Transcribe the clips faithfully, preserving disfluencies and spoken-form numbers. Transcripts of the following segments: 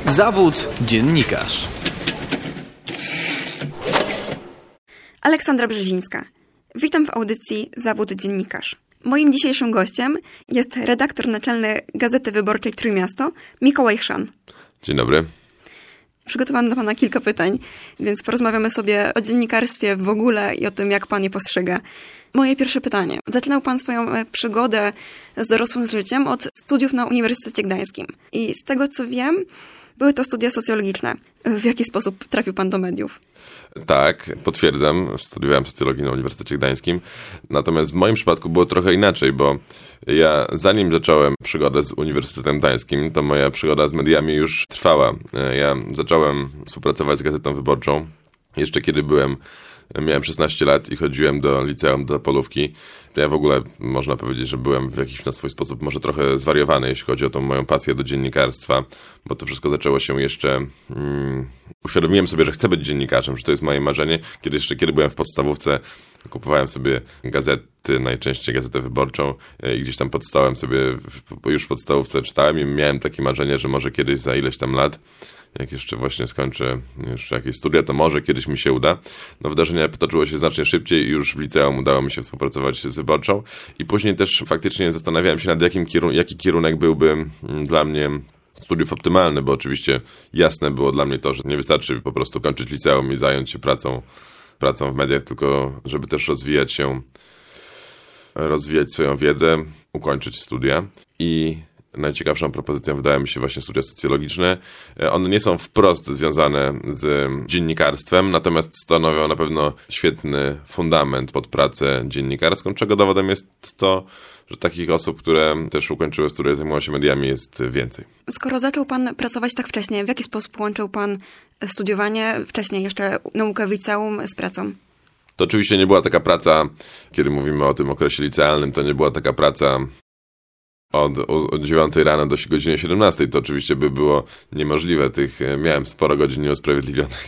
Zawód dziennikarz. Aleksandra Brzezińska. Witam w audycji Zawód dziennikarz. Moim dzisiejszym gościem jest redaktor naczelny Gazety Wyborczej Trójmiasto, Mikołaj Chrzan. Dzień dobry. Przygotowano do pana kilka pytań, więc porozmawiamy sobie o dziennikarstwie w ogóle i o tym, jak pan je postrzega. Moje pierwsze pytanie. Zaczynał pan swoją przygodę z dorosłym życiem od studiów na Uniwersytecie Gdańskim. I z tego, co wiem, były to studia socjologiczne. W jaki sposób trafił pan do mediów? Tak, potwierdzam. Studiowałem socjologię na Uniwersytecie Gdańskim. Natomiast w moim przypadku było trochę inaczej, bo ja zanim zacząłem przygodę z Uniwersytetem Gdańskim, to moja przygoda z mediami już trwała. Ja zacząłem współpracować z Gazetą Wyborczą jeszcze kiedy byłem Miałem szesnaście lat i chodziłem do liceum, do Polówki. To ja w ogóle można powiedzieć, że byłem w jakiś na swój sposób może trochę zwariowany, jeśli chodzi o tą moją pasję do dziennikarstwa, bo to wszystko zaczęło się jeszcze... Mm, uświadomiłem sobie, że chcę być dziennikarzem, że to jest moje marzenie. Kiedy jeszcze, kiedy byłem w podstawówce, kupowałem sobie gazety, najczęściej Gazetę Wyborczą i gdzieś tam pod stołem sobie, już w podstawówce czytałem i miałem takie marzenie, że może kiedyś za ileś tam lat, jak jeszcze właśnie skończę jeszcze jakieś studia, to może kiedyś mi się uda. No wydarzenia potoczyło się znacznie szybciej i już w liceum udało mi się współpracować z Wyborczą i później też faktycznie zastanawiałem się nad jakim kierun- jaki kierunek byłby dla mnie studiów optymalny, bo oczywiście jasne było dla mnie to, że nie wystarczy po prostu kończyć liceum i zająć się pracą, pracą w mediach, tylko żeby też rozwijać się, rozwijać swoją wiedzę, ukończyć studia i najciekawszą propozycją wydaje mi się właśnie studia socjologiczne. One nie są wprost związane z dziennikarstwem, natomiast stanowią na pewno świetny fundament pod pracę dziennikarską, czego dowodem jest to, że takich osób, które też ukończyły studia, zajmują się mediami, jest więcej. Skoro zaczął pan pracować tak wcześnie, w jaki sposób łączył pan studiowanie, wcześniej jeszcze naukę w liceum z pracą? To oczywiście nie była taka praca, kiedy mówimy o tym okresie licealnym, to nie była taka praca Od, od dziewiątej rano do godziny siedemnastej, to oczywiście by było niemożliwe. Tych miałem sporo godzin nieusprawiedliwionych,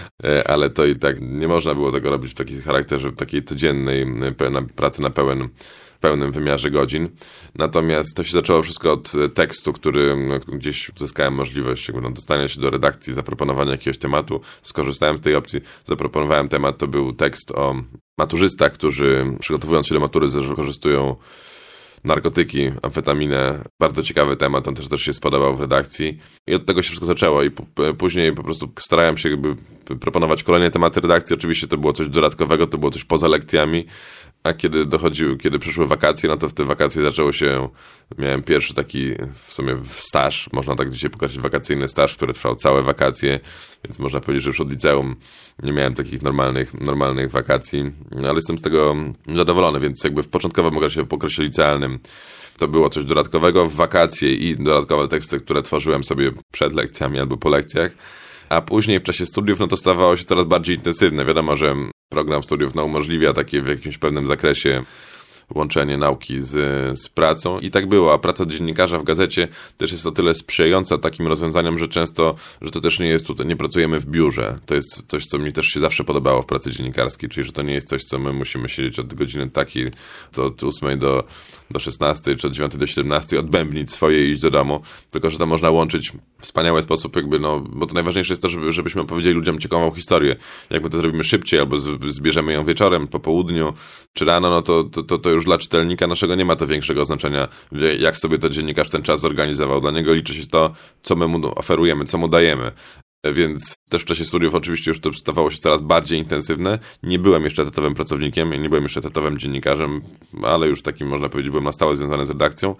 ale to i tak nie można było tego robić w takim charakterze, w takiej codziennej pełna, pracy na pełen, pełnym wymiarze godzin. Natomiast to się zaczęło wszystko od tekstu, który no, gdzieś uzyskałem możliwość jakby, no, dostania się do redakcji, zaproponowania jakiegoś tematu. Skorzystałem z tej opcji, zaproponowałem temat, to był tekst o maturzystach, którzy przygotowując się do matury wykorzystują narkotyki, amfetaminę. Bardzo ciekawy temat, on też, też się spodobał w redakcji. I od tego się wszystko zaczęło i p- później po prostu starałem się jakby proponować kolejne tematy redakcji. Oczywiście to było coś dodatkowego, to było coś poza lekcjami, a kiedy dochodziły, kiedy przyszły wakacje, no to w te wakacje zaczęło się, miałem pierwszy taki w sumie staż, można tak dzisiaj pokazać, wakacyjny staż, który trwał całe wakacje, więc można powiedzieć, że już od liceum nie miałem takich normalnych, normalnych wakacji, ale jestem z tego zadowolony, więc jakby w początkowym okresie, w okresie licealnym to było coś dodatkowego, w wakacje i dodatkowe teksty, które tworzyłem sobie przed lekcjami albo po lekcjach, a później w czasie studiów, no to stawało się coraz bardziej intensywne. Wiadomo, że program studiów no, umożliwia takie w jakimś pewnym zakresie łączenie nauki z, z pracą i tak było, a praca dziennikarza w gazecie też jest o tyle sprzyjająca takim rozwiązaniom, że często, że to też nie jest tutaj, nie pracujemy w biurze. To jest coś, co mi też się zawsze podobało w pracy dziennikarskiej, czyli że to nie jest coś, co my musimy siedzieć od godziny takiej, to od ósmej do, do szesnastej, czy od dziewiątej do siedemnastej, odbębnić swoje i iść do domu, tylko że to można łączyć w wspaniały sposób, jakby, no, bo to najważniejsze jest to, żeby, żebyśmy opowiedzieli ludziom ciekawą historię. Jak my to zrobimy szybciej, albo z, zbierzemy ją wieczorem, po południu, czy rano, no to, to, to, to już dla czytelnika naszego nie ma to większego znaczenia, jak sobie to dziennikarz ten czas zorganizował. Dla niego liczy się to, co my mu oferujemy, co mu dajemy. Więc też w czasie studiów oczywiście już to stawało się coraz bardziej intensywne. Nie byłem jeszcze etatowym pracownikiem, nie byłem jeszcze etatowym dziennikarzem, ale już takim, można powiedzieć, byłem na stałe związany z redakcją.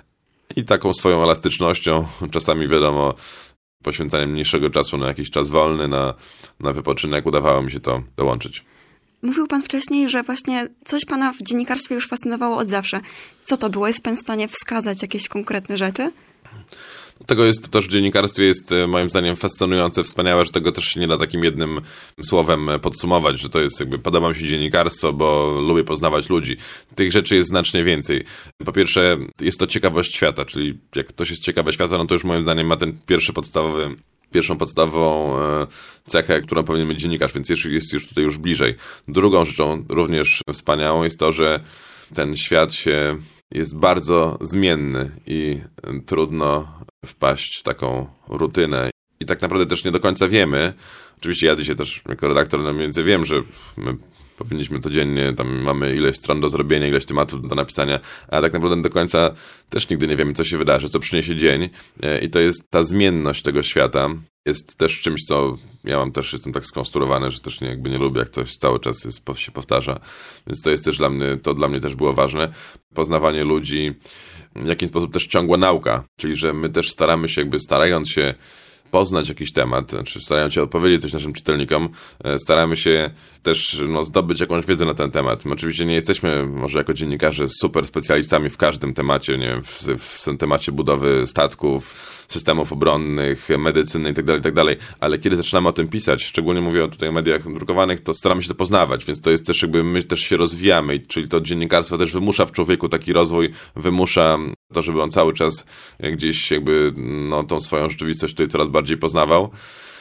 I taką swoją elastycznością, czasami wiadomo, poświęcaniem mniejszego czasu na jakiś czas wolny, na, na wypoczynek, udawało mi się to dołączyć. Mówił pan wcześniej, że właśnie coś pana w dziennikarstwie już fascynowało od zawsze. Co to było? Jest pan w stanie wskazać jakieś konkretne rzeczy? Tego jest też w dziennikarstwie jest moim zdaniem fascynujące, wspaniałe, że tego też się nie da takim jednym słowem podsumować, że to jest jakby podoba mi się dziennikarstwo, bo lubię poznawać ludzi. Tych rzeczy jest znacznie więcej. Po pierwsze jest to ciekawość świata, czyli jak ktoś jest ciekawy świata, no to już moim zdaniem ma ten pierwszy podstawowy Pierwszą podstawową cechę, którą powinien mieć dziennikarz, więc jest już tutaj już bliżej. Drugą rzeczą również wspaniałą jest to, że ten świat się jest bardzo zmienny i trudno wpaść w taką rutynę. i tak naprawdę też nie do końca wiemy. Oczywiście ja dzisiaj też jako redaktor no mniej więcej wiem, że my powinniśmy codziennie, tam mamy ileś stron do zrobienia, ileś tematów do napisania, a tak naprawdę do końca też nigdy nie wiemy, co się wydarzy, co przyniesie dzień. I to jest ta zmienność tego świata. Jest też czymś, co ja mam też, jestem tak skonstruowany, że też nie, jakby nie lubię, jak coś cały czas jest, się powtarza. Więc to jest też dla mnie, to dla mnie też było ważne. Poznawanie ludzi, w jakiś sposób też ciągła nauka, czyli że my też staramy się, jakby starając się poznać jakiś temat, czy starając się odpowiedzieć coś naszym czytelnikom, staramy się też no, zdobyć jakąś wiedzę na ten temat. My oczywiście nie jesteśmy może jako dziennikarze super specjalistami w każdym temacie, nie wiem, w, w temacie budowy statków, systemów obronnych, medycyny itd., itd., ale kiedy zaczynamy o tym pisać, szczególnie mówię tutaj o mediach drukowanych, to staramy się to poznawać, więc to jest też jakby my też się rozwijamy, czyli to dziennikarstwo też wymusza w człowieku taki rozwój, wymusza to, żeby on cały czas gdzieś jakby no, tą swoją rzeczywistość tutaj coraz bardziej poznawał.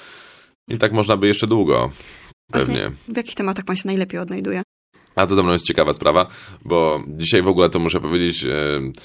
I tak można by jeszcze długo. Pewnie. Właśnie, w jakich tematach pan się najlepiej odnajduje? A to ze mną jest ciekawa sprawa, bo dzisiaj w ogóle to muszę powiedzieć, e,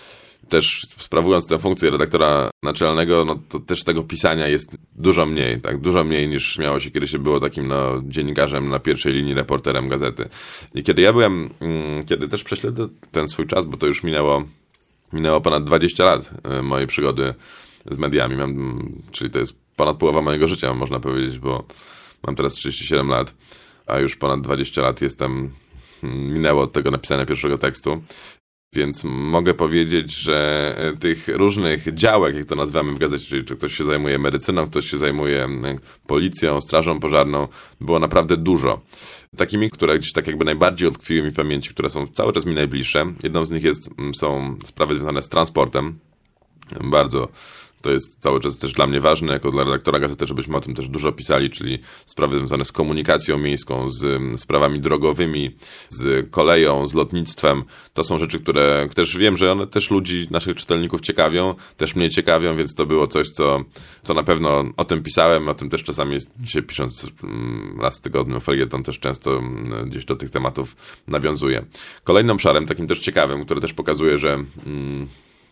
też sprawując tę funkcję redaktora naczelnego, no to też tego pisania jest dużo mniej, tak, dużo mniej niż miało się, kiedy się było takim no, dziennikarzem na pierwszej linii, reporterem gazety. I kiedy ja byłem, mm, kiedy też prześledzę ten swój czas, bo to już minęło Minęło ponad dwadzieścia lat mojej przygody z mediami, mam, czyli to jest ponad połowa mojego życia, można powiedzieć, bo mam teraz trzydzieści siedem lat, a już ponad dwadzieścia lat jestem, minęło od tego napisania pierwszego tekstu. Więc mogę powiedzieć, że tych różnych działek, jak to nazywamy w gazecie, czyli czy ktoś się zajmuje medycyną, ktoś się zajmuje policją, strażą pożarną, było naprawdę dużo. Takimi, które gdzieś tak jakby najbardziej utkwiły mi w pamięci, które są cały czas mi najbliższe. Jedną z nich jest, są sprawy związane z transportem. Bardzo to jest cały czas też dla mnie ważne, jako dla redaktora gazety, żebyśmy o tym też dużo pisali, czyli sprawy związane z komunikacją miejską, z sprawami drogowymi, z koleją, z lotnictwem. To są rzeczy, które też wiem, że one też ludzi, naszych czytelników ciekawią, też mnie ciekawią, więc to było coś, co, co na pewno o tym pisałem, o tym też czasami dzisiaj pisząc raz w tygodniu felieton też często gdzieś do tych tematów nawiązuję. Kolejnym obszarem, takim też ciekawym, który też pokazuje, że mm,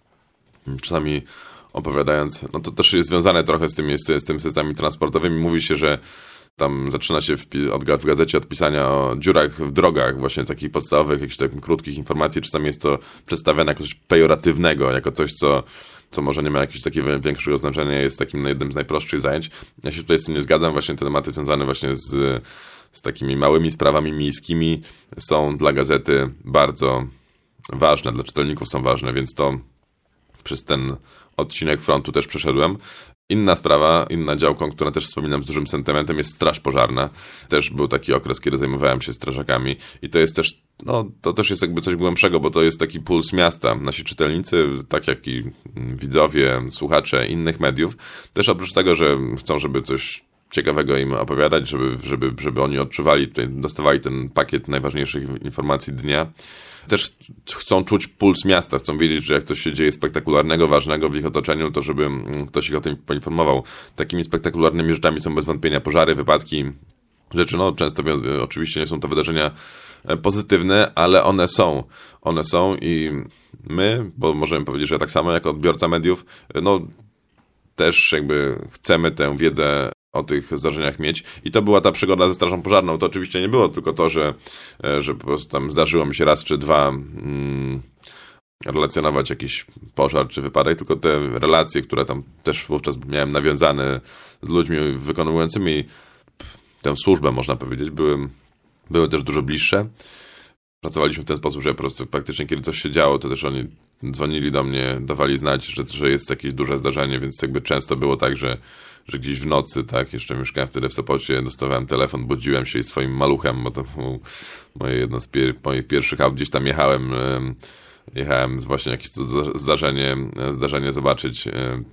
czasami opowiadając, no to też jest związane trochę z tymi, z, z tymi systemami transportowymi. Mówi się, że tam zaczyna się w, od, w gazecie od pisania o dziurach w drogach, właśnie takich podstawowych, jakichś takich krótkich informacji. Czasami jest to przedstawiane jako coś pejoratywnego, jako coś, co, co może nie ma jakiegoś takiego większego znaczenia, jest takim jednym z najprostszych zajęć. Ja się tutaj z tym nie zgadzam. Właśnie te tematy związane właśnie z, z takimi małymi sprawami miejskimi są dla gazety bardzo ważne, dla czytelników są ważne, więc to przez ten odcinek frontu też przeszedłem. Inna sprawa, inna działką, którą też wspominam z dużym sentymentem, jest straż pożarna. Też był taki okres, kiedy zajmowałem się strażakami i to jest też, no to też jest jakby coś głębszego, bo to jest taki puls miasta. Nasi czytelnicy, tak jak i widzowie, słuchacze innych mediów, też oprócz tego, że chcą, żeby coś ciekawego im opowiadać, żeby, żeby, żeby oni odczuwali, dostawali ten pakiet najważniejszych informacji dnia, też chcą czuć puls miasta, chcą wiedzieć, że jak coś się dzieje spektakularnego, ważnego w ich otoczeniu, to żeby ktoś ich o tym poinformował. Takimi spektakularnymi rzeczami są bez wątpienia pożary, wypadki, rzeczy, no często oczywiście nie są to wydarzenia pozytywne, ale one są. One są i my, bo możemy powiedzieć, że tak samo jako odbiorca mediów, no też jakby chcemy tę wiedzę o tych zdarzeniach mieć. I to była ta przygoda ze strażą pożarną. To oczywiście nie było tylko to, że, że po prostu tam zdarzyło mi się raz czy dwa mm, relacjonować jakiś pożar czy wypadek, tylko te relacje, które tam też wówczas miałem nawiązane z ludźmi wykonującymi tę służbę, można powiedzieć, były, były też dużo bliższe. Pracowaliśmy w ten sposób, że po prostu praktycznie kiedy coś się działo, to też oni dzwonili do mnie, dawali znać, że, że jest jakieś duże zdarzenie, więc jakby często było tak, że że gdzieś w nocy, tak, jeszcze mieszkałem wtedy w Sopocie, dostawałem telefon, budziłem się i swoim maluchem, bo to było moje jedno z pier- moich pierwszych aut, gdzieś tam jechałem, jechałem właśnie jakieś zdarzenie, zdarzenie zobaczyć,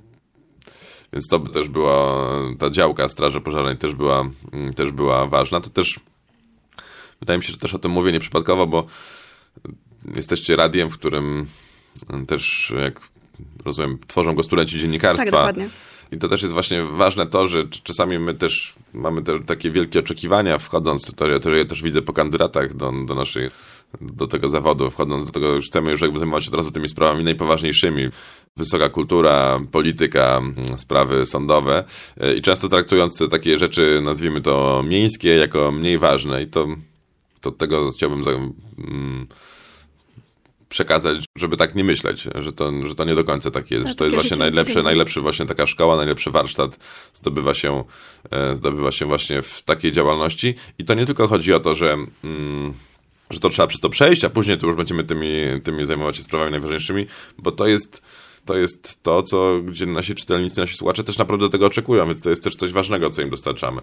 więc to też była, ta działka Straży Pożarnej też była, też była ważna. To też, wydaje mi się, że też o tym mówię nieprzypadkowo, bo jesteście radiem, w którym też, jak rozumiem, tworzą go studenci dziennikarstwa. Tak, dokładnie. I to też jest właśnie ważne to, że czasami my też mamy te, takie wielkie oczekiwania wchodząc, to ja, to ja też widzę po kandydatach do, do naszej, do tego zawodu, wchodząc do tego, już chcemy już jakby zajmować się od razu tymi sprawami najpoważniejszymi. wysoka kultura, polityka, sprawy sądowe i często traktując te takie rzeczy, nazwijmy to miejskie, jako mniej ważne i to, to tego chciałbym za, mm, przekazać, żeby tak nie myśleć, że to, że to nie do końca tak jest, to, że to jest właśnie najlepsze, najlepszy właśnie taka szkoła, najlepszy warsztat zdobywa się, zdobywa się właśnie w takiej działalności i to nie tylko chodzi o to, że mm, że to trzeba przez to przejść, a później to już będziemy tymi, tymi zajmować się sprawami najważniejszymi, bo to jest to, jest to co, gdzie nasi czytelnicy, nasi słuchacze też naprawdę tego oczekują, więc to jest też coś ważnego, co im dostarczamy.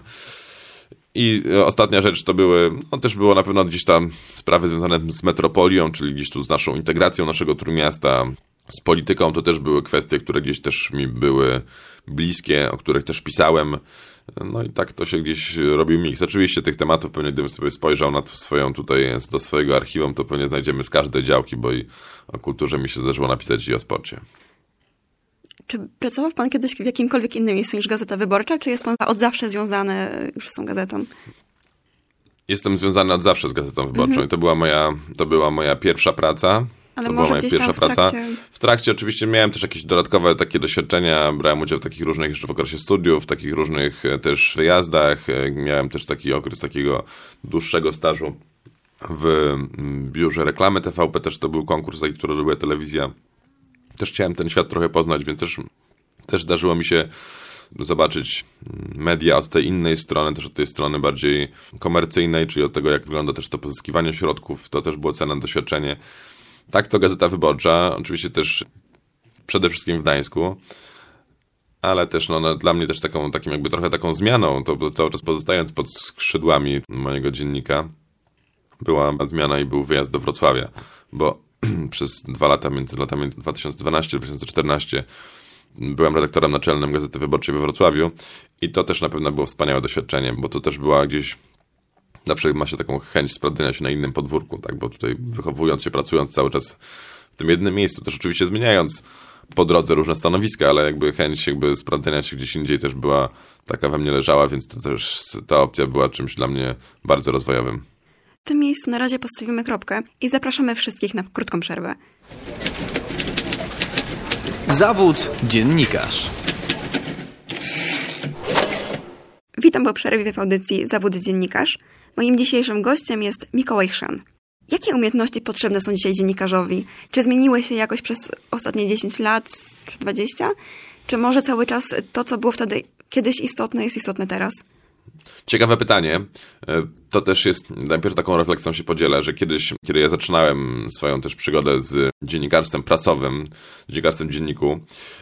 I ostatnia rzecz to były, no też było na pewno gdzieś tam sprawy związane z metropolią, czyli gdzieś tu z naszą integracją naszego Trójmiasta, z polityką, to też były kwestie, które gdzieś też mi były bliskie, o których też pisałem. No i tak to się gdzieś robił miks. Oczywiście tych tematów pewnie gdybym sobie spojrzał na swoją tutaj, do swojego archiwum, to pewnie znajdziemy z każdej działki, bo i o kulturze mi się zdarzyło napisać i o sporcie. Czy pracował pan kiedyś w jakimkolwiek innym miejscu niż Gazeta Wyborcza, czy jest pan od zawsze związany już z tą gazetą? Jestem związany od zawsze z Gazetą Wyborczą mhm. i to była moja, to była moja pierwsza praca. Ale to może była moja gdzieś pierwsza tam w praca. trakcie... W trakcie oczywiście miałem też jakieś dodatkowe takie doświadczenia, brałem udział w takich różnych jeszcze w okresie studiów, w takich różnych też wyjazdach. Miałem też taki okres takiego dłuższego stażu w biurze reklamy T V P, też to był konkurs, taki, który robiła telewizja. Też chciałem ten świat trochę poznać, więc też, też zdarzyło mi się zobaczyć media od tej innej strony, też od tej strony bardziej komercyjnej, czyli od tego, jak wygląda też to pozyskiwanie środków. To też było cenne doświadczenie. Tak, to Gazeta Wyborcza, oczywiście też przede wszystkim w Gdańsku, ale też no, no, dla mnie też taką, takim jakby trochę taką zmianą, to cały czas pozostając pod skrzydłami mojego dziennika, była zmiana i był wyjazd do Wrocławia, bo przez dwa lata, między latami dwa tysiące dwunastym a dwa tysiące czternastym byłem redaktorem naczelnym Gazety Wyborczej we Wrocławiu i to też na pewno było wspaniałe doświadczenie, bo to też była gdzieś, zawsze ma się taką chęć sprawdzenia się na innym podwórku, tak, bo tutaj wychowując się, pracując cały czas w tym jednym miejscu, też oczywiście zmieniając po drodze różne stanowiska, ale jakby chęć jakby sprawdzenia się gdzieś indziej też była, taka we mnie leżała, więc to też ta opcja była czymś dla mnie bardzo rozwojowym. W tym miejscu na razie postawimy kropkę i zapraszamy wszystkich na krótką przerwę. Zawód dziennikarz. Witam po przerwie w audycji Zawód dziennikarz. Moim dzisiejszym gościem jest Mikołaj Chrzan. Jakie umiejętności potrzebne są dzisiaj dziennikarzowi? Czy zmieniły się jakoś przez ostatnie dziesięć lat, dwadzieścia? Czy może cały czas to, co było wtedy kiedyś istotne, jest istotne teraz? Ciekawe pytanie. To też jest, najpierw taką refleksją się podzielę, że kiedyś, kiedy ja zaczynałem swoją też przygodę z dziennikarstwem prasowym, dziennikarstwem dzienniku,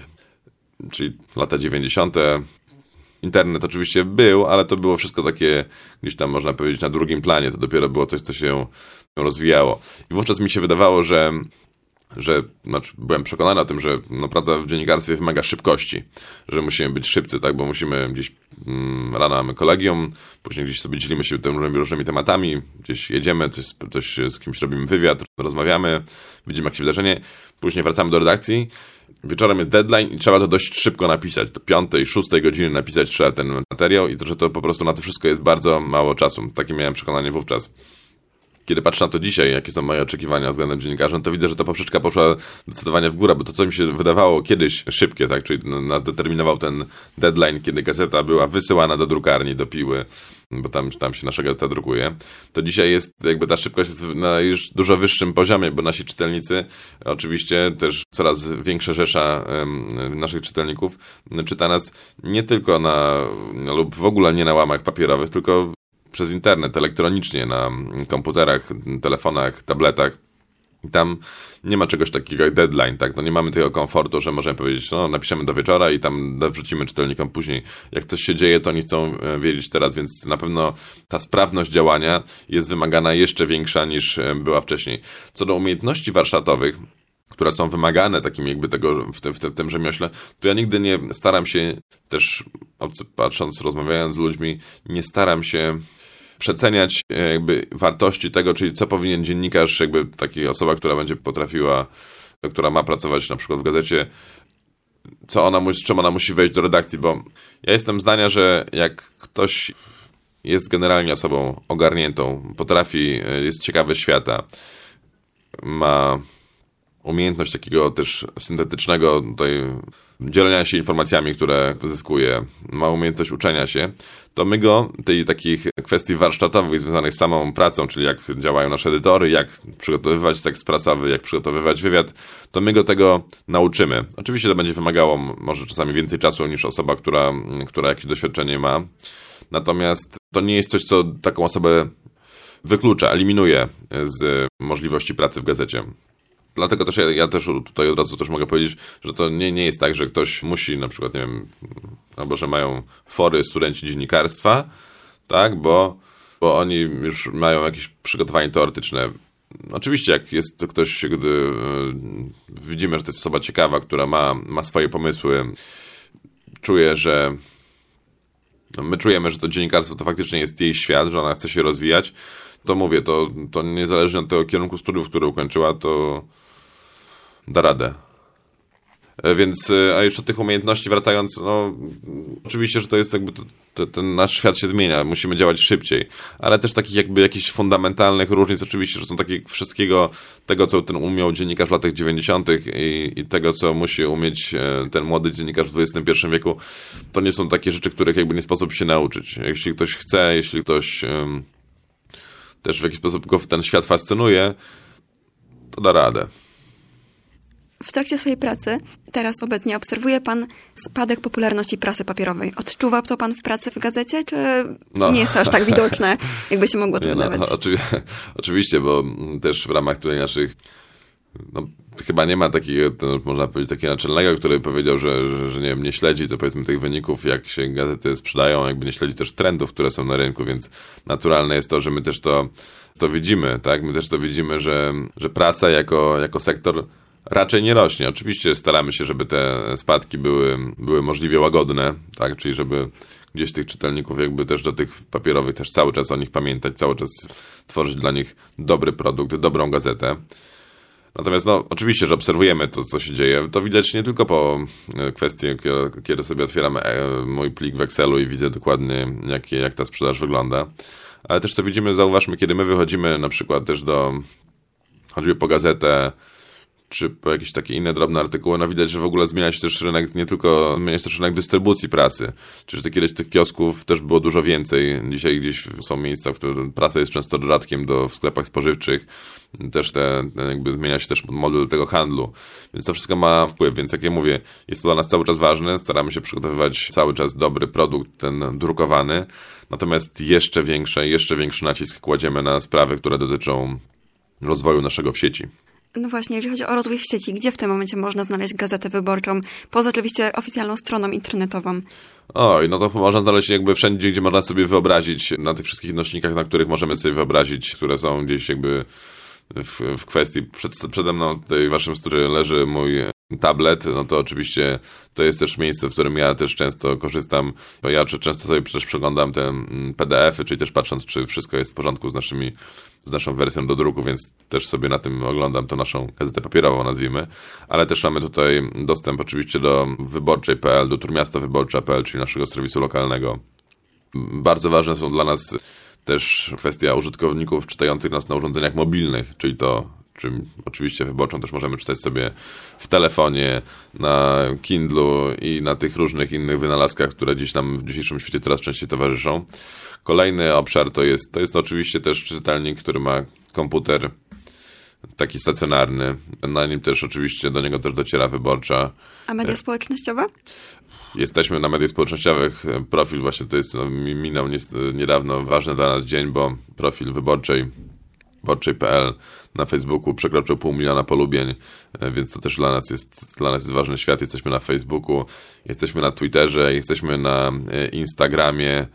czyli lata dziewięćdziesiąte, internet oczywiście był, ale to było wszystko takie gdzieś tam, można powiedzieć, na drugim planie. To dopiero było coś, co się rozwijało. I wówczas mi się wydawało, że że znaczy byłem przekonany o tym, że no, praca w dziennikarstwie wymaga szybkości, że musimy być szybcy, tak, bo musimy gdzieś mm, rano mamy kolegium, później gdzieś sobie dzielimy się tym różnymi, różnymi tematami, gdzieś jedziemy, coś, coś z kimś robimy wywiad, rozmawiamy, widzimy jakieś wydarzenie, później wracamy do redakcji, wieczorem jest deadline i trzeba to dość szybko napisać, do piątej, szóstej godziny napisać trzeba ten materiał i to, że to po prostu na to wszystko jest bardzo mało czasu. Takie miałem przekonanie wówczas. Kiedy patrzę na to dzisiaj, jakie są moje oczekiwania względem dziennikarzy, to widzę, że ta poprzeczka poszła zdecydowanie w górę, bo to, co mi się wydawało kiedyś szybkie, tak, czyli nas determinował ten deadline, kiedy gazeta była wysyłana do drukarni, do Piły, bo tam, tam się nasza gazeta drukuje, to dzisiaj jest, jakby ta szybkość jest na już dużo wyższym poziomie, bo nasi czytelnicy, oczywiście też coraz większa rzesza um, naszych czytelników czyta nas nie tylko na, no, lub w ogóle nie na łamach papierowych, tylko przez internet, elektronicznie, na komputerach, telefonach, tabletach. I tam nie ma czegoś takiego jak deadline, tak? No nie mamy tego komfortu, że możemy powiedzieć, no napiszemy do wieczora i tam wrzucimy czytelnikom później. Jak coś się dzieje, to oni chcą wiedzieć teraz, więc na pewno ta sprawność działania jest wymagana jeszcze większa niż była wcześniej. Co do umiejętności warsztatowych, które są wymagane takim jakby tego w tym, w tym, w tym rzemiośle, to ja nigdy nie staram się też, patrząc, rozmawiając z ludźmi, nie staram się przeceniać jakby wartości tego, czyli co powinien dziennikarz, jakby taka osoba, która będzie potrafiła, która ma pracować na przykład w gazecie, co ona musi, z czym ona musi wejść do redakcji, bo ja jestem zdania, że jak ktoś jest generalnie osobą ogarniętą, potrafi, jest ciekawy świata, ma umiejętność takiego też syntetycznego tutaj dzielenia się informacjami, które zyskuje, ma umiejętność uczenia się, to my go, tej takich kwestii warsztatowych związanych z samą pracą, czyli jak działają nasze edytory, jak przygotowywać tekst prasowy, jak przygotowywać wywiad, to my go tego nauczymy. Oczywiście to będzie wymagało może czasami więcej czasu niż osoba, która, która jakieś doświadczenie ma. Natomiast to nie jest coś, co taką osobę wyklucza, eliminuje z możliwości pracy w gazecie. Dlatego też ja, ja też tutaj od razu też mogę powiedzieć, że to nie, nie jest tak, że ktoś musi na przykład, nie wiem, albo że mają fory studenci dziennikarstwa, tak, bo, bo oni już mają jakieś przygotowanie teoretyczne. Oczywiście jak jest to ktoś, gdy y, widzimy, że to jest osoba ciekawa, która ma, ma swoje pomysły, czuje, że my czujemy, że to dziennikarstwo to faktycznie jest jej świat, że ona chce się rozwijać, to mówię, to, to niezależnie od tego kierunku studiów, który ukończyła, to da radę. Więc, a jeszcze tych umiejętności wracając, no oczywiście, że to jest jakby, to, to, ten nasz świat się zmienia, musimy działać szybciej, ale też takich jakby jakichś fundamentalnych różnic oczywiście, że są takie wszystkiego tego, co ten umiał dziennikarz w latach dziewięćdziesiątych i, i tego, co musi umieć ten młody dziennikarz w dwudziestym pierwszym wieku, to nie są takie rzeczy, których jakby nie sposób się nauczyć. Jeśli ktoś chce, jeśli ktoś um, też w jakiś sposób go ten świat fascynuje, to da radę. W trakcie swojej pracy, teraz obecnie, obserwuje pan spadek popularności prasy papierowej. Odczuwa to pan w pracy w gazecie, czy no. nie jest to aż tak widoczne, jakby się mogło to nie, wydawać? No, oczywi- oczywiście, bo też w ramach tutaj naszych, no, chyba nie ma takiego, to można powiedzieć, takiego naczelnego, który powiedział, że, że, że nie wiem, nie śledzi to powiedzmy tych wyników, jak się gazety sprzedają, jakby nie śledzi też trendów, które są na rynku, więc naturalne jest to, że my też to, to widzimy, tak? My też to widzimy, że, że prasa jako, jako sektor raczej nie rośnie. Oczywiście staramy się, żeby te spadki były, były możliwie łagodne, tak? Czyli żeby gdzieś tych czytelników jakby też do tych papierowych też cały czas o nich pamiętać, cały czas tworzyć dla nich dobry produkt, dobrą gazetę. Natomiast no oczywiście, że obserwujemy to, co się dzieje. To widać nie tylko po kwestii, kiedy sobie otwieram mój plik w Excelu i widzę dokładnie, jak, jak ta sprzedaż wygląda, ale też to widzimy, zauważmy, kiedy my wychodzimy na przykład też do, choćby po gazetę, czy po jakieś takie inne drobne artykuły, no widać, że w ogóle zmienia się też rynek, nie tylko, zmienia się też rynek dystrybucji prasy. Czyli że kiedyś tych kiosków też było dużo więcej. Dzisiaj gdzieś są miejsca, w których prasa jest często dodatkiem do, w sklepach spożywczych. Też te, jakby zmienia się też model tego handlu. Więc to wszystko ma wpływ. Więc jak ja mówię, jest to dla nas cały czas ważne. Staramy się przygotowywać cały czas dobry produkt, ten drukowany. Natomiast jeszcze większe, jeszcze większy nacisk kładziemy na sprawy, które dotyczą rozwoju naszego w sieci. No właśnie, jeżeli chodzi o rozwój w sieci, gdzie w tym momencie można znaleźć Gazetę Wyborczą, poza oczywiście oficjalną stroną internetową? Oj, no to można znaleźć jakby wszędzie, gdzie można sobie wyobrazić, na tych wszystkich nośnikach, na których możemy sobie wyobrazić, które są gdzieś jakby w, w kwestii, przed, przede mną tutaj w waszym studiu leży mój tablet, no to oczywiście to jest też miejsce, w którym ja też często korzystam, bo ja często sobie też przeglądam te P D F y, czyli też patrząc, czy wszystko jest w porządku z naszymi, z naszą wersją do druku, więc też sobie na tym oglądam tą naszą gazetę papierową, nazwijmy, ale też mamy tutaj dostęp oczywiście do wyborczej kropka p l, do Trójmiasta Wyborcza kropka p l, czyli naszego serwisu lokalnego. Bardzo ważne są dla nas też kwestia użytkowników czytających nas na urządzeniach mobilnych, czyli to, czym oczywiście Wyborczą też możemy czytać sobie w telefonie, na Kindlu i na tych różnych innych wynalazkach, które dziś nam w dzisiejszym świecie coraz częściej towarzyszą. Kolejny obszar to jest, to jest oczywiście też czytelnik, który ma komputer taki stacjonarny. Na nim też oczywiście, do niego też dociera Wyborcza. A media społecznościowe? Jesteśmy na mediach społecznościowych. Profil właśnie to jest, no, minął niedawno ważny dla nas dzień, bo profil Wyborczej, wyborczej kropka p l na Facebooku przekroczył pół miliona polubień, więc to też dla nas jest, dla nas jest ważny świat. Jesteśmy na Facebooku, jesteśmy na Twitterze, jesteśmy na Instagramie.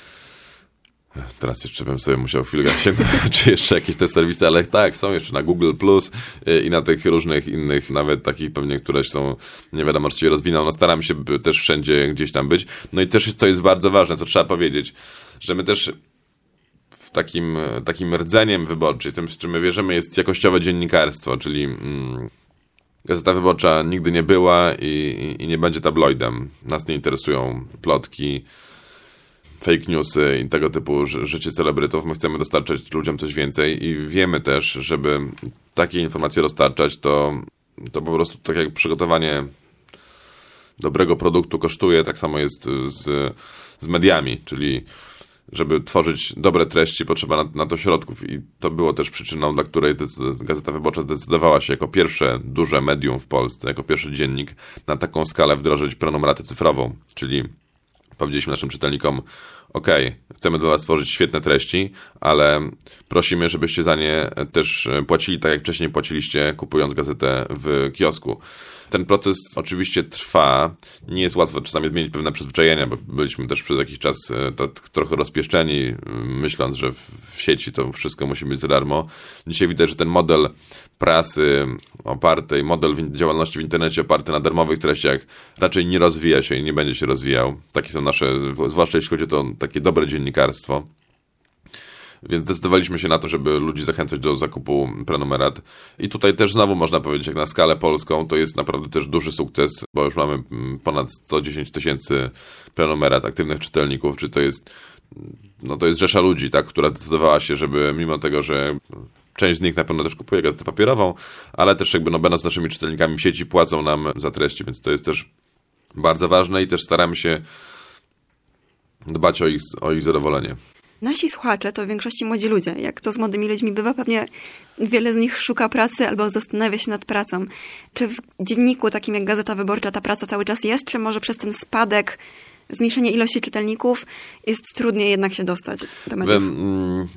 Teraz jeszcze bym sobie musiał chwilkę sięgnąć, czy jeszcze jakieś te serwisy, ale tak, są jeszcze na Google Plus i na tych różnych innych, nawet takich pewnie, które są, nie wiadomo, czy się rozwiną. No staramy się też wszędzie gdzieś tam być. No i też, co jest bardzo ważne, co trzeba powiedzieć, że my też takim, takim rdzeniem wyborczym, tym, z czym my wierzymy, jest jakościowe dziennikarstwo, czyli mm, Gazeta Wyborcza nigdy nie była i, i, i nie będzie tabloidem. Nas nie interesują plotki, fake newsy i tego typu życie celebrytów. My chcemy dostarczać ludziom coś więcej i wiemy też, żeby takie informacje dostarczać, to to po prostu tak jak przygotowanie dobrego produktu kosztuje, tak samo jest z, z mediami, czyli żeby tworzyć dobre treści, potrzeba na, na to środków i to było też przyczyną, dla której Gazeta Wyborcza zdecydowała się jako pierwsze duże medium w Polsce, jako pierwszy dziennik na taką skalę wdrożyć prenumeratę cyfrową, czyli powiedzieliśmy naszym czytelnikom: OK, chcemy dla was tworzyć świetne treści, ale prosimy, żebyście za nie też płacili tak, jak wcześniej płaciliście, kupując gazetę w kiosku. Ten proces oczywiście trwa, nie jest łatwo czasami zmienić pewne przyzwyczajenia, bo byliśmy też przez jakiś czas tak trochę rozpieszczeni, myśląc, że w sieci to wszystko musi być za darmo. Dzisiaj widać, że ten model prasy opartej, model działalności w internecie oparty na darmowych treściach raczej nie rozwija się i nie będzie się rozwijał. Takie są nasze, zwłaszcza jeśli chodzi o to takie dobre dziennikarstwo. Więc zdecydowaliśmy się na to, żeby ludzi zachęcać do zakupu prenumerat. I tutaj też znowu można powiedzieć, jak na skalę polską, to jest naprawdę też duży sukces, bo już mamy ponad sto dziesięć tysięcy prenumerat, aktywnych czytelników, czy to jest, no to jest rzesza ludzi, tak, która zdecydowała się, żeby mimo tego, że część z nich na pewno też kupuje gazetę papierową, ale też jakby no, będąc naszymi czytelnikami w sieci, płacą nam za treści, więc to jest też bardzo ważne i też staramy się dbać o ich, o ich zadowolenie. Nasi słuchacze to w większości młodzi ludzie. Jak to z młodymi ludźmi bywa, pewnie wiele z nich szuka pracy albo zastanawia się nad pracą. Czy w dzienniku takim jak Gazeta Wyborcza ta praca cały czas jest, czy może przez ten spadek, zmniejszenie ilości czytelników jest trudniej jednak się dostać do mediów? Um,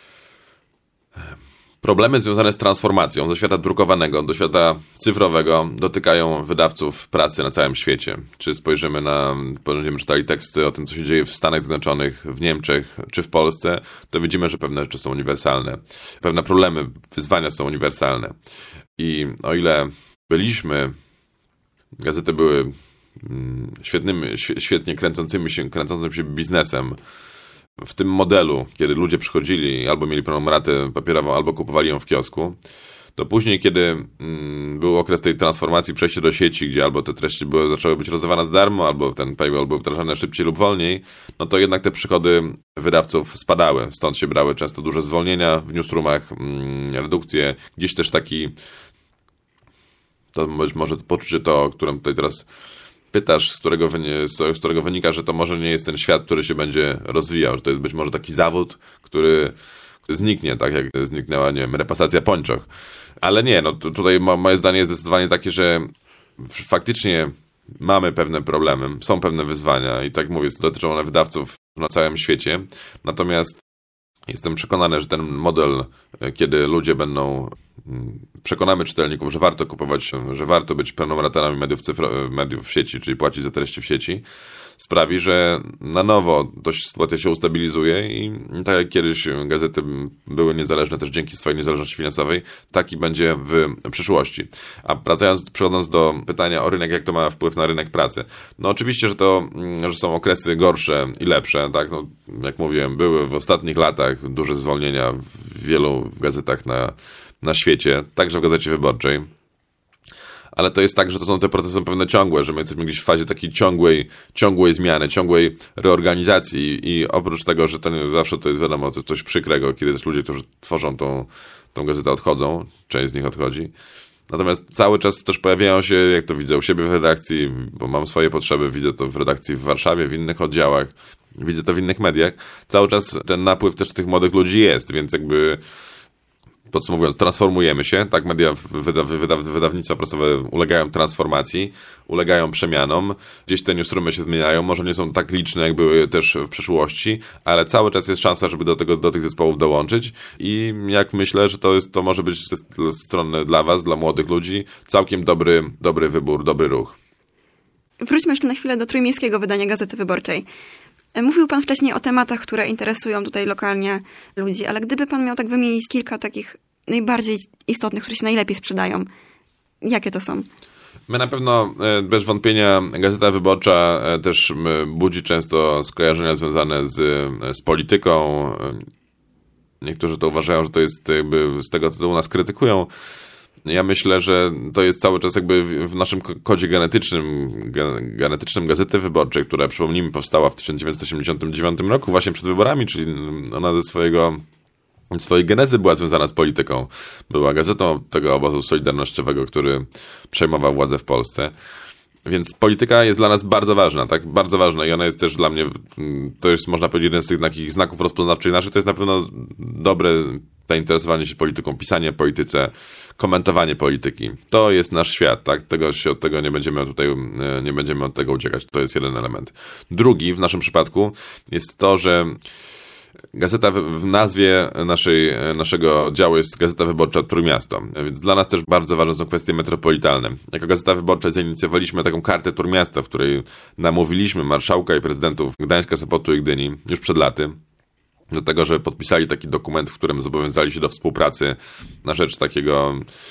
Problemy związane z transformacją ze świata drukowanego do świata cyfrowego dotykają wydawców prasy na całym świecie. Czy spojrzymy na, będziemy czytali teksty o tym, co się dzieje w Stanach Zjednoczonych, w Niemczech czy w Polsce, to widzimy, że pewne rzeczy są uniwersalne. Pewne problemy, wyzwania są uniwersalne. I o ile byliśmy, gazety były świetnym, świetnie kręcącymi się, kręcącym się biznesem, w tym modelu, kiedy ludzie przychodzili, albo mieli prenumeratę papierową, albo kupowali ją w kiosku, to później, kiedy mm, był okres tej transformacji, przejście do sieci, gdzie albo te treści były, zaczęły być rozdawane za darmo, albo ten paywall był wdrażany szybciej lub wolniej, no to jednak te przychody wydawców spadały. Stąd się brały często duże zwolnienia w newsroomach, mm, redukcje, gdzieś też taki, to być może poczucie to, o którym tutaj teraz pytasz, z którego, z którego wynika, że to może nie jest ten świat, który się będzie rozwijał, że to jest być może taki zawód, który zniknie, tak jak zniknęła, nie wiem, repasacja pończoch. Ale nie, no tutaj moje zdanie jest zdecydowanie takie, że faktycznie mamy pewne problemy, są pewne wyzwania i tak mówię, dotyczą one wydawców na całym świecie, natomiast jestem przekonany, że ten model, kiedy ludzie będą, przekonamy czytelników, że warto kupować, że warto być prenumeratorami mediów, cyfro, mediów w sieci, czyli płacić za treści w sieci, sprawi, że na nowo to sytuacja się ustabilizuje i tak jak kiedyś gazety były niezależne też dzięki swojej niezależności finansowej, taki będzie w przyszłości. A wracając, przechodząc do pytania o rynek, jak to ma wpływ na rynek pracy. No oczywiście, że to, że są okresy gorsze i lepsze, tak, no, jak mówiłem, były w ostatnich latach duże zwolnienia w wielu gazetach na, na świecie, także w Gazecie Wyborczej. Ale to jest tak, że to są te procesy pewne ciągłe, że my jesteśmy gdzieś w fazie takiej ciągłej, ciągłej zmiany, ciągłej reorganizacji i oprócz tego, że to nie, zawsze to jest wiadomo coś przykrego, kiedy też ludzie, którzy tworzą tą, tą gazetę odchodzą, część z nich odchodzi. Natomiast cały czas też pojawiają się, jak to widzę u siebie w redakcji, bo mam swoje potrzeby, widzę to w redakcji w Warszawie, w innych oddziałach, widzę to w innych mediach. Cały czas ten napływ też tych młodych ludzi jest, więc jakby podsumowując, transformujemy się, tak, media, wyda, wyda, wydawnictwa prasowe ulegają transformacji, ulegają przemianom, gdzieś te newsroomy się zmieniają, może nie są tak liczne, jak były też w przeszłości, ale cały czas jest szansa, żeby do, tego, do tych zespołów dołączyć i jak myślę, że to, jest, to może być ze strony dla was, dla młodych ludzi, całkiem dobry, dobry wybór, dobry ruch. Wróćmy jeszcze na chwilę do trójmiejskiego wydania Gazety Wyborczej. Mówił pan wcześniej o tematach, które interesują tutaj lokalnie ludzi, ale gdyby pan miał tak wymienić kilka takich najbardziej istotnych, które się najlepiej sprzedają, jakie to są? My na pewno, bez wątpienia, Gazeta Wyborcza też budzi często skojarzenia związane z, z polityką. Niektórzy to uważają, że to jest jakby z tego tytułu nas krytykują. Ja myślę, że to jest cały czas jakby w naszym kodzie genetycznym, genetycznym Gazety Wyborczej, która, przypomnijmy, powstała w tysiąc dziewięćset osiemdziesiątym dziewiątym roku, właśnie przed wyborami, czyli ona ze swojego w swojej genezy była związana z polityką. Była gazetą tego obozu solidarnościowego, który przejmował władzę w Polsce. Więc polityka jest dla nas bardzo ważna, tak? Bardzo ważna i ona jest też dla mnie, to jest, można powiedzieć, jeden z tych takich znaków rozpoznawczych naszych. To jest na pewno dobre zainteresowanie się polityką, pisanie o polityce, komentowanie polityki. To jest nasz świat, tak? Tego się, od tego nie będziemy tutaj, nie będziemy od tego uciekać. To jest jeden element. Drugi w naszym przypadku jest to, że gazeta w nazwie naszej, naszego działu jest Gazeta Wyborcza Trójmiasto, więc dla nas też bardzo ważne są kwestie metropolitalne. Jako Gazeta Wyborcza zainicjowaliśmy taką kartę Trójmiasta, w której namówiliśmy marszałka i prezydentów Gdańska, Sopotu i Gdyni już przed laty do tego, żeby podpisali taki dokument, w którym zobowiązali się do współpracy na rzecz takiego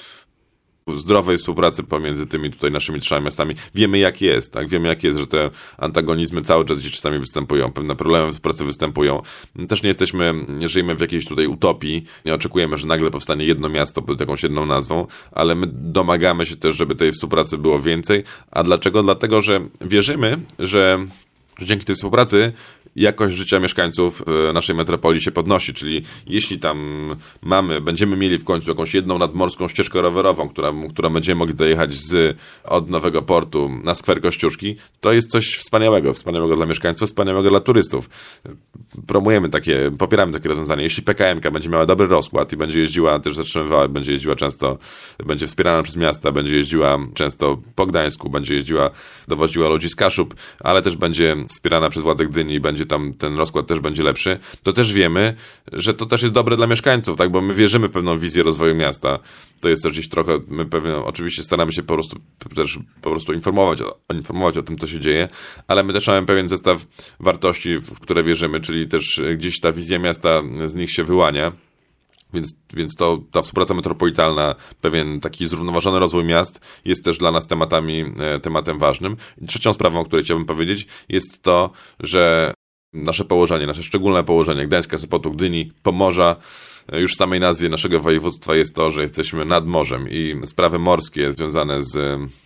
zdrowej współpracy pomiędzy tymi tutaj naszymi trzema miastami. Wiemy jak jest, tak? Wiemy jak jest, że te antagonizmy cały czas gdzieś czasami występują, pewne problemy współpracy występują. Też nie jesteśmy, nie żyjemy w jakiejś tutaj utopii, nie oczekujemy, że nagle powstanie jedno miasto pod jakąś jedną nazwą, ale my domagamy się też, żeby tej współpracy było więcej. A dlaczego? Dlatego, że wierzymy, że, że dzięki tej współpracy jakość życia mieszkańców naszej metropolii się podnosi, czyli jeśli tam mamy, będziemy mieli w końcu jakąś jedną nadmorską ścieżkę rowerową, która, którą będziemy mogli dojechać z, od Nowego Portu na skwer Kościuszki, to jest coś wspaniałego, wspaniałego dla mieszkańców, wspaniałego dla turystów. Promujemy takie, popieramy takie rozwiązanie. Jeśli P K M ka będzie miała dobry rozkład i będzie jeździła, też zatrzymywała, będzie jeździła często, będzie wspierana przez miasta, będzie jeździła często po Gdańsku, będzie jeździła, dowoziła ludzi z Kaszub, ale też będzie wspierana przez władze Gdyni i będzie tam ten rozkład też będzie lepszy, to też wiemy, że to też jest dobre dla mieszkańców, tak, bo my wierzymy w pewną wizję rozwoju miasta. To jest też gdzieś trochę, my pewnie oczywiście staramy się po prostu też po prostu informować, informować o tym, co się dzieje, ale my też mamy pewien zestaw wartości, w które wierzymy, czyli też gdzieś ta wizja miasta z nich się wyłania. Więc, więc to, ta współpraca metropolitalna, pewien taki zrównoważony rozwój miast jest też dla nas tematami, tematem ważnym. I trzecią sprawą, o której chciałbym powiedzieć, jest to, że nasze położenie, nasze szczególne położenie Gdańska, Sopotu, Gdyni, Pomorza, już w samej nazwie naszego województwa jest to, że jesteśmy nad morzem i sprawy morskie związane z,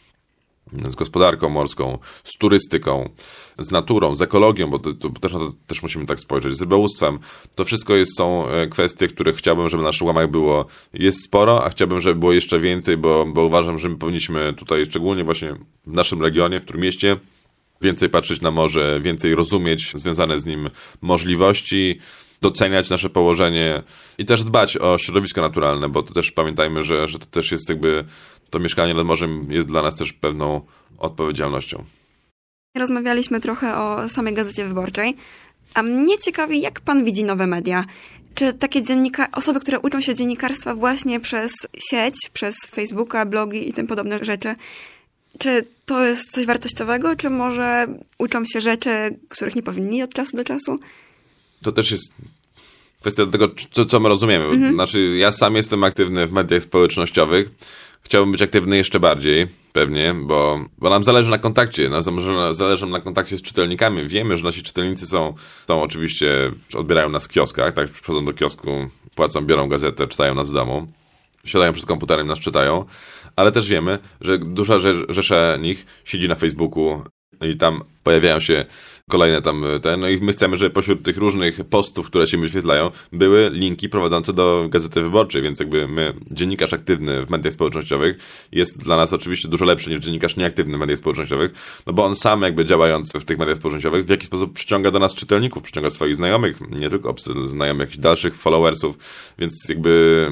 z gospodarką morską, z turystyką, z naturą, z ekologią, bo to, to, też na to też musimy tak spojrzeć, z rybołówstwem. To wszystko jest, są kwestie, których chciałbym, żeby na naszych łamach było, jest sporo, a chciałbym, żeby było jeszcze więcej, bo, bo uważam, że my powinniśmy tutaj, szczególnie właśnie w naszym regionie, w którym mieście, więcej patrzeć na morze, więcej rozumieć związane z nim możliwości, doceniać nasze położenie i też dbać o środowisko naturalne, bo to też pamiętajmy, że, że to też jest jakby, to mieszkanie nad morzem jest dla nas też pewną odpowiedzialnością. Rozmawialiśmy trochę o samej Gazecie Wyborczej, a mnie ciekawi, jak pan widzi nowe media. Czy takie dziennika, osoby, które uczą się dziennikarstwa właśnie przez sieć, przez Facebooka, blogi i tym podobne rzeczy, czy to jest coś wartościowego, czy może uczą się rzeczy, których nie powinni od czasu do czasu? To też jest kwestia tego, co, co my rozumiemy. Mhm. Znaczy, ja sam jestem aktywny w mediach społecznościowych. Chciałbym być aktywny jeszcze bardziej, pewnie, bo, bo nam zależy na kontakcie. Nam zależy na kontakcie z czytelnikami. Wiemy, że nasi czytelnicy są, są oczywiście, odbierają nas w kioskach, tak? Przychodzą do kiosku, płacą, biorą gazetę, czytają nas w domu. Siadają przed komputerem, nas czytają. Ale też wiemy, że duża rzesza nich siedzi na Facebooku i tam pojawiają się kolejne tam te, no i my chcemy, żeby pośród tych różnych postów, które się wyświetlają, były linki prowadzące do Gazety Wyborczej, więc jakby my, dziennikarz aktywny w mediach społecznościowych jest dla nas oczywiście dużo lepszy niż dziennikarz nieaktywny w mediach społecznościowych, no bo on sam jakby działając w tych mediach społecznościowych w jaki sposób przyciąga do nas czytelników, przyciąga swoich znajomych, nie tylko znajomych, jakichś dalszych followersów, więc jakby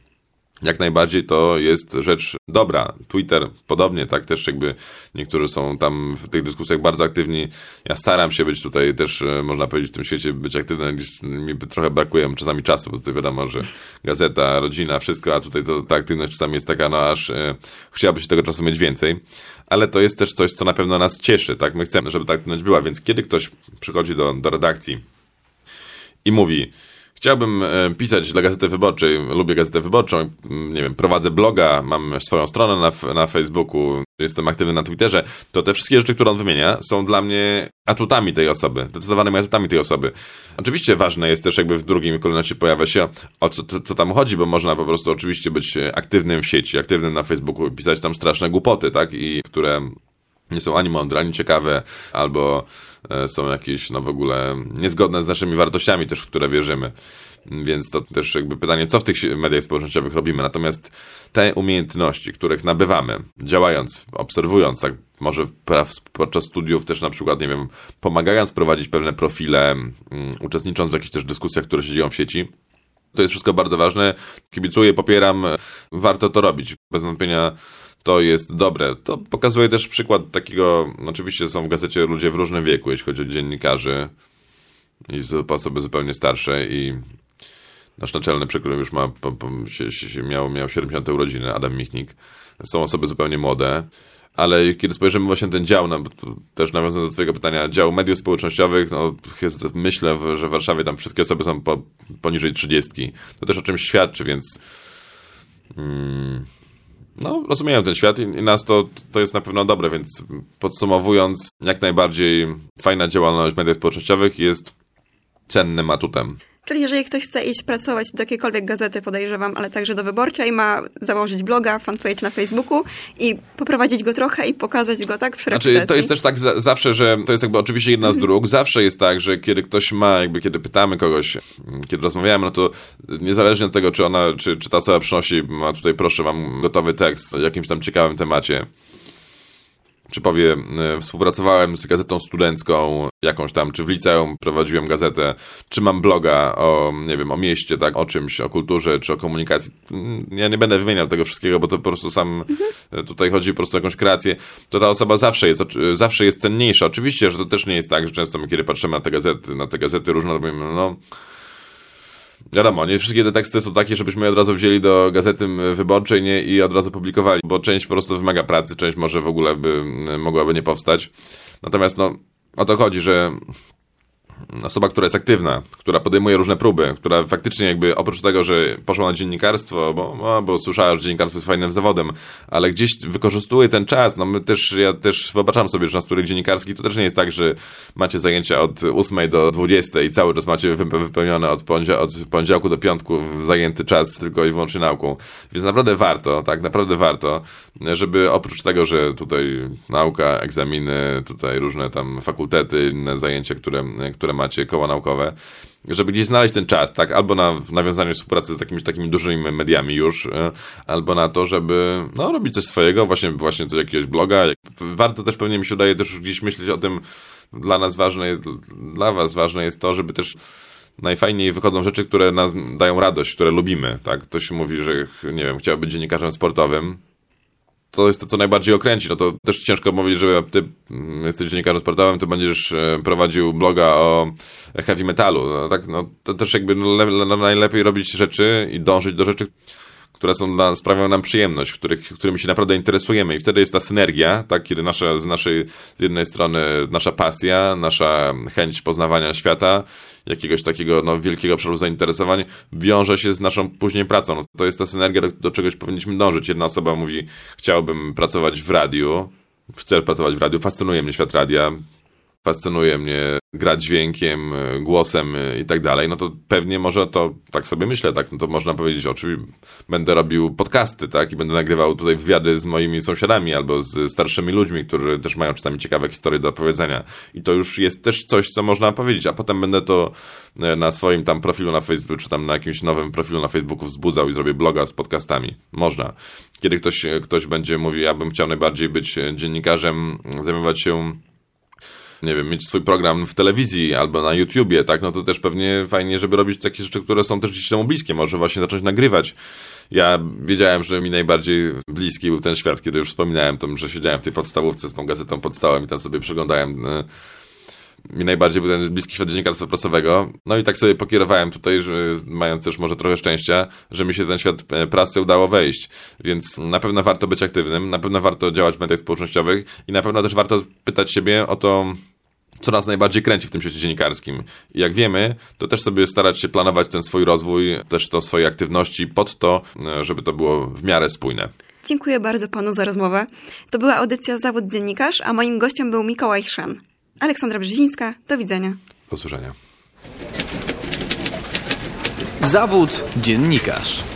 jak najbardziej to jest rzecz dobra. Twitter podobnie, tak, też jakby niektórzy są tam w tych dyskusjach bardzo aktywni. Ja staram się być tutaj też, można powiedzieć, w tym świecie być aktywny, gdzieś mi trochę brakuje czasami czasu, bo to wiadomo, że gazeta, rodzina, wszystko, a tutaj to, ta aktywność czasami jest taka, no aż e, chciałoby się tego czasu mieć więcej. Ale to jest też coś, co na pewno nas cieszy, tak, my chcemy, żeby ta aktywność była, więc kiedy ktoś przychodzi do, do redakcji i mówi: chciałbym pisać dla Gazety Wyborczej, lubię Gazetę Wyborczą, nie wiem, prowadzę bloga, mam swoją stronę na, na Facebooku, jestem aktywny na Twitterze, to te wszystkie rzeczy, które on wymienia, są dla mnie atutami tej osoby, zdecydowanymi atutami tej osoby. Oczywiście ważne jest też jakby w drugim kolejności pojawia się, o co, co tam chodzi, bo można po prostu oczywiście być aktywnym w sieci, aktywnym na Facebooku i pisać tam straszne głupoty, tak, i które nie są ani mądre, ani ciekawe, albo są jakieś, no w ogóle niezgodne z naszymi wartościami też, w które wierzymy. Więc to też jakby pytanie, co w tych mediach społecznościowych robimy. Natomiast te umiejętności, których nabywamy, działając, obserwując, tak może podczas studiów też na przykład, nie wiem, pomagając prowadzić pewne profile, um, uczestnicząc w jakichś też dyskusjach, które się dzieją w sieci, to jest wszystko bardzo ważne. Kibicuję, popieram, warto to robić. Bez wątpienia to jest dobre. To pokazuje też przykład takiego, oczywiście są w gazecie ludzie w różnym wieku, jeśli chodzi o dziennikarzy i osoby zupełnie starsze i nasz naczelny przykład już ma, po, po, się, się, miał, miał siedemdziesiąte urodziny, Adam Michnik. Są osoby zupełnie młode, ale kiedy spojrzymy właśnie na ten dział, no, też nawiązując do twojego pytania, dział mediów społecznościowych, no, jest, myślę, że w Warszawie tam wszystkie osoby są po, poniżej trzydziestki. To też o czymś świadczy, więc mm, no, rozumieją ten świat i, i nas to, to jest na pewno dobre, więc podsumowując, jak najbardziej fajna działalność mediów społecznościowych jest cennym atutem. Czyli jeżeli ktoś chce iść pracować do jakiejkolwiek gazety, podejrzewam, ale także do Wyborczej, ma założyć bloga, fanpage na Facebooku i poprowadzić go trochę i pokazać go tak przy reputacji. Znaczy, to jest też tak za, zawsze, że to jest jakby oczywiście jedna z dróg. Zawsze jest tak, że kiedy ktoś ma, jakby kiedy pytamy kogoś, kiedy rozmawiamy, no to niezależnie od tego, czy ona, czy, czy ta osoba przynosi, ma tutaj proszę, mam gotowy tekst o jakimś tam ciekawym temacie, czy powie, współpracowałem z gazetą studencką jakąś tam, czy w liceum prowadziłem gazetę, czy mam bloga o, nie wiem, o mieście, tak, o czymś, o kulturze, czy o komunikacji. Ja nie będę wymieniał tego wszystkiego, bo to po prostu sam mhm. tutaj chodzi po prostu o jakąś kreację. To ta osoba zawsze jest, zawsze jest cenniejsza. Oczywiście, że to też nie jest tak, że często my, kiedy patrzymy na te gazety, na te gazety różne, to mówimy, no wiadomo, nie wszystkie te teksty są takie, żebyśmy je od razu wzięli do Gazety Wyborczej nie, i od razu publikowali, bo część po prostu wymaga pracy, część może w ogóle by mogłaby nie powstać. Natomiast no, o to chodzi, że osoba, która jest aktywna, która podejmuje różne próby, która faktycznie jakby oprócz tego, że poszła na dziennikarstwo, bo, no, bo słyszała, że dziennikarstwo jest fajnym zawodem, ale gdzieś wykorzystuje ten czas. No my też, ja też wyobrażam sobie, że na studiach dziennikarskich to też nie jest tak, że macie zajęcia od ósmej do dwudziestej i cały czas macie wypełnione od, poniedział- od poniedziałku do piątku zajęty czas tylko i wyłącznie nauką. Więc naprawdę warto, tak, naprawdę warto, żeby oprócz tego, że tutaj nauka, egzaminy, tutaj różne tam fakultety, inne zajęcia, które, które macie, koła naukowe, żeby gdzieś znaleźć ten czas, tak, albo na nawiązanie współpracy z jakimiś takimi dużymi mediami już, albo na to, żeby no, robić coś swojego, właśnie, właśnie coś jakiegoś bloga. Warto też, pewnie mi się wydaje, też gdzieś myśleć o tym, dla nas ważne jest, dla was ważne jest to, żeby też najfajniej wychodzą rzeczy, które nas dają radość, które lubimy, tak. Ktoś mówi, że nie wiem, chciałby być dziennikarzem sportowym. To jest to, co najbardziej okręci. No to też ciężko mówić, że ty jesteś dziennikarzem sportowym, to będziesz prowadził bloga o heavy metalu. No, tak, no, to też jakby no, no, najlepiej robić rzeczy i dążyć do rzeczy, które są dla, sprawiają nam przyjemność, których, którymi się naprawdę interesujemy. I wtedy jest ta synergia, tak, kiedy nasza, z naszej, z jednej strony nasza pasja, nasza chęć poznawania świata, jakiegoś takiego no, wielkiego obszaru zainteresowań wiąże się z naszą później pracą. No, to jest ta synergia, do, do czegoś powinniśmy dążyć. Jedna osoba mówi, chciałbym pracować w radiu, chcę pracować w radiu, fascynuje mnie świat radia, fascynuje mnie grać dźwiękiem, głosem i tak dalej, no to pewnie może to, tak sobie myślę, tak, no to można powiedzieć, oczywiście będę robił podcasty, tak, i będę nagrywał tutaj wywiady z moimi sąsiadami albo z starszymi ludźmi, którzy też mają czasami ciekawe historie do opowiedzenia. I to już jest też coś, co można powiedzieć, a potem będę to na swoim tam profilu na Facebooku, czy tam na jakimś nowym profilu na Facebooku wzbudzał i zrobię bloga z podcastami. Można. Kiedy ktoś, ktoś będzie mówił, ja bym chciał najbardziej być dziennikarzem, zajmować się, nie wiem, mieć swój program w telewizji albo na YouTubie, tak, no to też pewnie fajnie, żeby robić takie rzeczy, które są też gdzieś temu bliskie, może właśnie zacząć nagrywać. Ja wiedziałem, że mi najbardziej bliski był ten świat, kiedy już wspominałem tam, że siedziałem w tej podstawówce z tą gazetą Podstawą i tam sobie przeglądałem. Mi najbardziej był ten bliski świat dziennikarstwa prasowego. No i tak sobie pokierowałem tutaj, że mając też może trochę szczęścia, że mi się ten świat prasy udało wejść. Więc na pewno warto być aktywnym, na pewno warto działać w mediach społecznościowych i na pewno też warto pytać siebie o to, co nas najbardziej kręci w tym świecie dziennikarskim. I jak wiemy, to też sobie starać się planować ten swój rozwój, też to swoje aktywności pod to, żeby to było w miarę spójne. Dziękuję bardzo panu za rozmowę. To była audycja Zawód Dziennikarz, a moim gościem był Mikołaj Chrzan. Aleksandra Brzezińska, do widzenia. Do usłyszenia. Zawód dziennikarz.